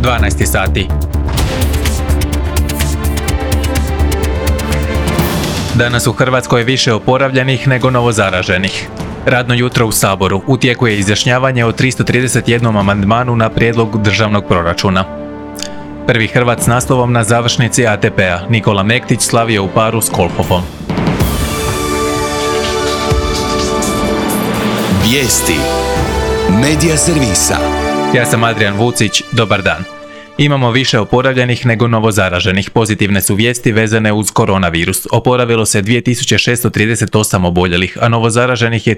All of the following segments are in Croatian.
12 sati. Danas u Hrvatskoj je više oporavljenih nego novozaraženih. Radno jutro u Saboru. U tijeku je izjašnjavanje o 331 amandmanu na prijedlog državnog proračuna. Prvi Hrvat s naslovom na završnici ATP-a, Nikola Mektić, slavio u paru s Kolhovom. Vijesti Medija servisa. Ja sam Adrian Vucić, dobar dan. Imamo više oporavljenih nego novozaraženih. Pozitivne su vijesti vezane uz koronavirus. Oporavilo se 2638 oboljelih, a novozaraženih je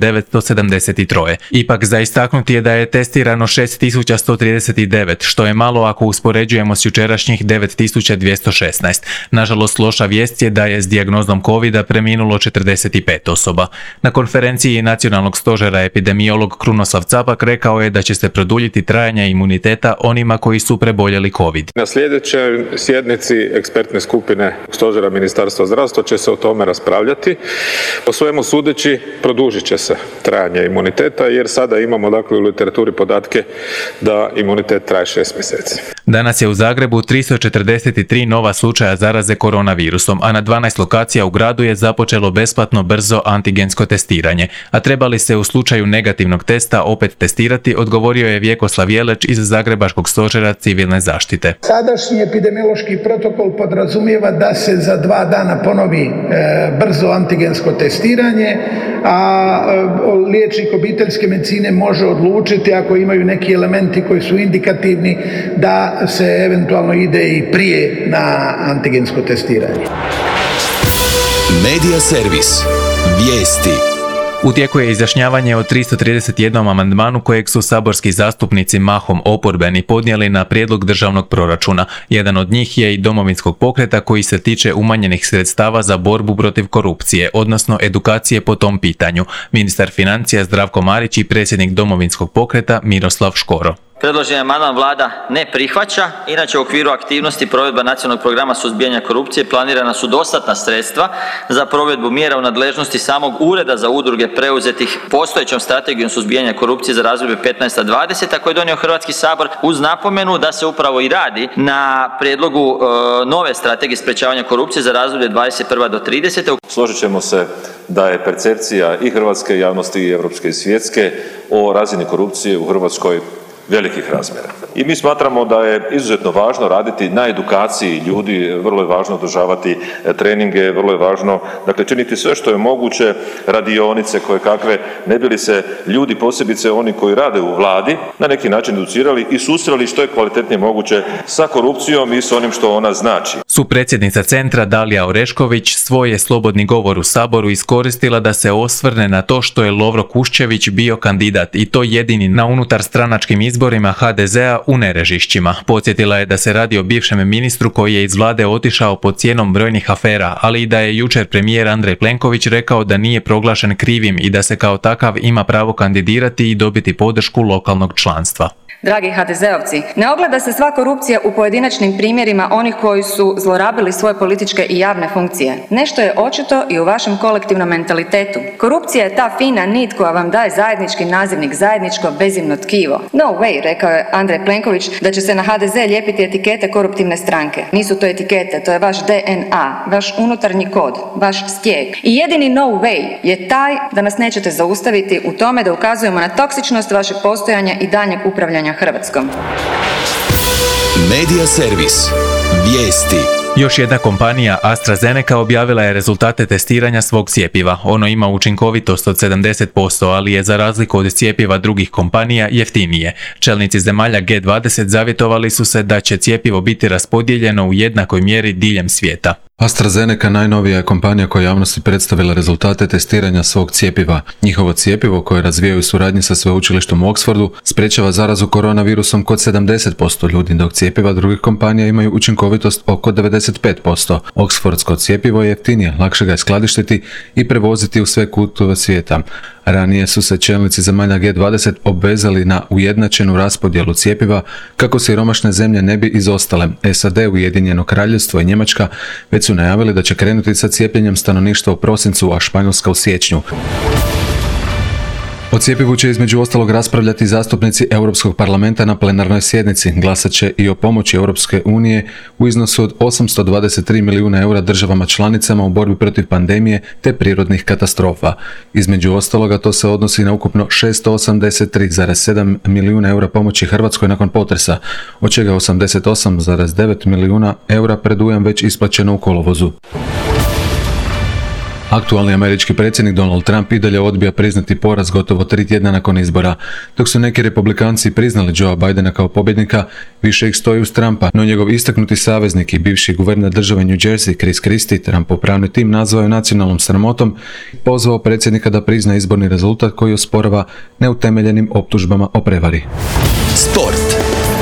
1973. Ipak za istaknuti je da je testirano 6139, što je malo ako uspoređujemo s jučerašnjih 9216. Nažalost, loša vijest je da je s dijagnozom covida preminulo 45 osoba. Na konferenciji Nacionalnog stožera epidemiolog Krunoslav Capak rekao je da će se produljiti trajanje imuniteta onima koji su preboljeli COVID. Na sljedećoj sjednici ekspertne skupine Stožera Ministarstva zdravstva će se o tome raspravljati. Po svemu sudeći produžit će se trajanje imuniteta jer sada imamo u literaturi podatke da imunitet traje 6 mjeseci. Danas je u Zagrebu 343 nova slučaja zaraze koronavirusom, a na 12 lokacija u gradu je započelo besplatno brzo antigensko testiranje. A treba li se u slučaju negativnog testa opet testirati, odgovorio je Vjekoslav Jeleć iz Zagrebačkog stožera civilne zaštite. Sadašnji epidemiološki protokol podrazumijeva da se za 2 dana ponovi brzo antigensko testiranje, a liječnik obiteljske medicine može odlučiti ako imaju neki elementi koji su indikativni da se eventualno ide i prije na antigensko testiranje. Medija servis. Vijesti. U tijeku je izjašnjavanje o 331 amandmanu kojeg su saborski zastupnici mahom oporbeni podnijeli na prijedlog državnog proračuna. Jedan od njih je i Domovinskog pokreta koji se tiče umanjenih sredstava za borbu protiv korupcije, odnosno edukacije po tom pitanju. Ministar financija Zdravko Marić i predsjednik Domovinskog pokreta Miroslav Škoro. Predloženi amandman Vlada ne prihvaća. Inače, u okviru aktivnosti provedba nacionalnog programa suzbijanja korupcije planirana su dostatna sredstva za provedbu mjera u nadležnosti samog Ureda za udruge preuzetih postojećom strategijom suzbijanja korupcije za razdoblje 15-20 koje je donio Hrvatski sabor, uz napomenu da se upravo i radi na prijedlogu nove strategije sprečavanja korupcije za razdoblje 21 do 30. Složit ćemo se da je percepcija i hrvatske javnosti i europske i svjetske o razini korupcije u Hrvatskoj velikih razmjera. I mi smatramo da je izuzetno važno raditi na edukaciji ljudi, vrlo je važno održavati treninge, vrlo je važno činiti sve što je moguće, radionice koje kakve, ne bi li se ljudi, posebice oni koji rade u Vladi, na neki način educirali i susreli što je kvalitetnije moguće sa korupcijom i s onim što ona znači. Supredsjednica Centra Dalija Orešković svoj je slobodni govor u Saboru iskoristila da se osvrne na to što je Lovro Kuščević bio kandidat i to jedini na unutarstranačkim izborima HDZ-a u Nerežišćima. Podsjetila je da se radi o bivšem ministru koji je iz vlade otišao pod cijenom brojnih afera, ali i da je jučer premijer Andrej Plenković rekao da nije proglašen krivim i da se kao takav ima pravo kandidirati i dobiti podršku lokalnog članstva. Dragi HDZ-ovci, ne ogleda se sva korupcija u pojedinačnim primjerima onih koji su zlorabili svoje političke i javne funkcije. Nešto je očito i u vašem kolektivnom mentalitetu. Korupcija je ta fina nit koja vam daje zajednički nazivnik, zajedničko bezimno tkivo. No way, rekao je Andrej Plenković, da će se na HDZ lijepiti etikete koruptivne stranke. Nisu to etikete, to je vaš DNA, vaš unutarnji kod, vaš stijeg. I jedini no way je taj da nas nećete zaustaviti u tome da ukazujemo na toksičnost vašeg postojanja i daljnjeg upravljanja Hrvatskom. Medija servis. Vijesti. Još jedna kompanija, AstraZeneca, objavila je rezultate testiranja svog cjepiva. Ono ima učinkovitost od 70%, ali je za razliku od cjepiva drugih kompanija jeftinije. Čelnici zemalja G20 zavjetovali su se da će cjepivo biti raspodijeljeno u jednakoj mjeri diljem svijeta. AstraZeneca najnovija je kompanija koja javnosti predstavila rezultate testiranja svog cjepiva. Njihovo cjepivo, koje razvijaju u suradnji sa sveučilištem u Oxfordu, sprečava zarazu koronavirusom kod 70% ljudi, dok cjepiva drugih kompanija imaju učinkovitost oko 95%. Oxfordsko cjepivo je jeftinije, lakše ga je skladištiti i prevoziti u sve kutove svijeta. Ranije su se čelnici zemalja G20 obvezali na ujednačenu raspodjelu cjepiva kako siromašne zemlje ne bi izostale. SAD, Ujedinjeno Kraljevstvo i Njemačka već su najavili da će krenuti sa cijepljenjem stanovništva u prosincu, a Španjolska u siječnju. O cjepivu će između ostalog raspravljati zastupnici Europskog parlamenta na plenarnoj sjednici. Glasat će i o pomoći Europske unije u iznosu od 823 milijuna eura državama članicama u borbi protiv pandemije te prirodnih katastrofa. Između ostaloga to se odnosi na ukupno 683,7 milijuna eura pomoći Hrvatskoj nakon potresa, od čega 88,9 milijuna eura predujam već isplaćeno u kolovozu. Aktualni američki predsjednik Donald Trump i dalje odbija priznati poraz gotovo 3 tjedna nakon izbora. Dok su neki republikanci priznali Joea Bidena kao pobjednika, više ih stoji uz Trumpa, no njegov istaknuti saveznik i bivši guverner države New Jersey, Chris Christie, Trumpov pravni tim nazvao je nacionalnom sramotom i pozvao predsjednika da prizna izborni rezultat koji osporava neutemeljenim optužbama o prevari. Sport.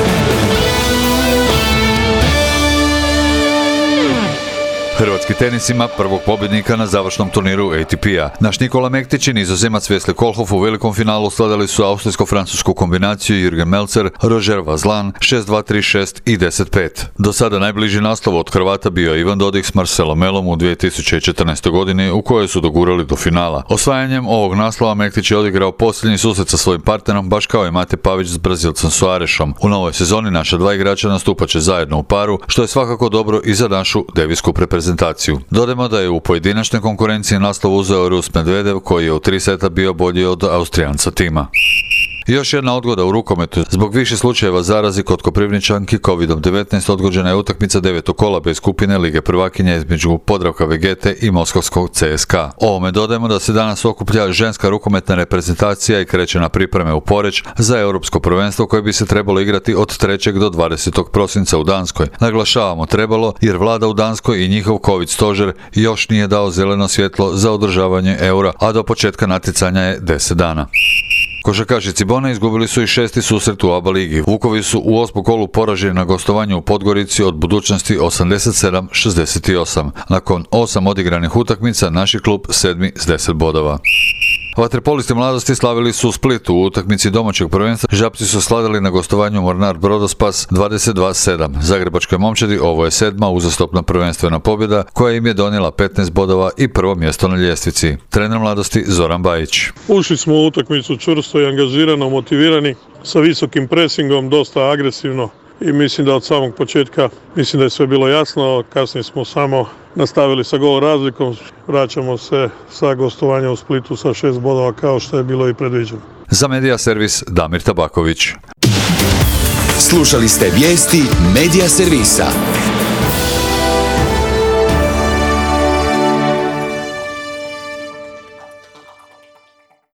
Hrvatski tenis ima prvog pobjednika na završnom turniru ATP-a. Naš Nikola Mektić i Nizozemac Wesley Kohlhoff u velikom finalu slavili su austrijsko-francusku kombinaciju Jürgen Melzer, Roger Vazlan 6-2, 3-6 i 10-5. Do sada najbliži naslov od Hrvata bio je Ivan Dodig s Marcelom Melom u 2014. godini u kojoj su dogurali do finala. Osvajanjem ovog naslova Mektić je odigrao posljednji susret sa svojim partnerom, baš kao i Mate Pavić s Brazilcem Soarešom. U novoj sezoni naša dva igrača nastupat će zajedno u paru, što je svakako dobro i za našu devijsku reprezentaciju. Dodajmo da je u pojedinačnoj konkurenciji naslov uzeo Rus Medvedev koji je u 3 seta bio bolji od Austrijanca Tima. Još jedna odgoda u rukometu. Zbog više slučajeva zarazi kod Koprivničanki COVID-19 odgođena je utakmica 9. kola B skupine Lige prvakinja između Podravka Vegete i Moskovskog CSKA. Ovome dodajemo da se danas okuplja ženska rukometna reprezentacija i kreće na pripreme u Poreč za europsko prvenstvo koje bi se trebalo igrati od 3. do 20. prosinca u Danskoj. Naglašavamo trebalo jer vlada u Danskoj i njihov COVID stožer još nije dao zeleno svjetlo za održavanje eura, a do početka natjecanja je 10 dana. Košarkaši Cibone izgubili su i 6. susret u ABA ligi. Vukovi su u 8. kolu poraženi na gostovanju u Podgorici od Budućnosti 87-68. Nakon 8 odigranih utakmica, naš klub 7. s 10 bodova. Vaterpolisti mladosti slavili su u Splitu u utakmici domaćeg prvenstva. Žapci su slavili na gostovanju Mornar Brodospas 22-7. Zagrebačkoj momčadi ovo je 7. uzastopna prvenstvena pobjeda koja im je donijela 15 bodova i prvo mjesto na ljestvici. Trener mladosti Zoran Bajić. Ušli smo u utakmicu čvrsto i angažirano, motivirani, sa visokim presingom, dosta agresivno. I mislim da od samog početka, mislim da je sve bilo jasno, kasnije smo samo nastavili sa gol razlikom, vraćamo se sa gostovanja u Splitu sa 6 bodova kao što je bilo i predviđeno. Za Medija servis Damir Tabaković. Slušali ste vijesti Medija servisa.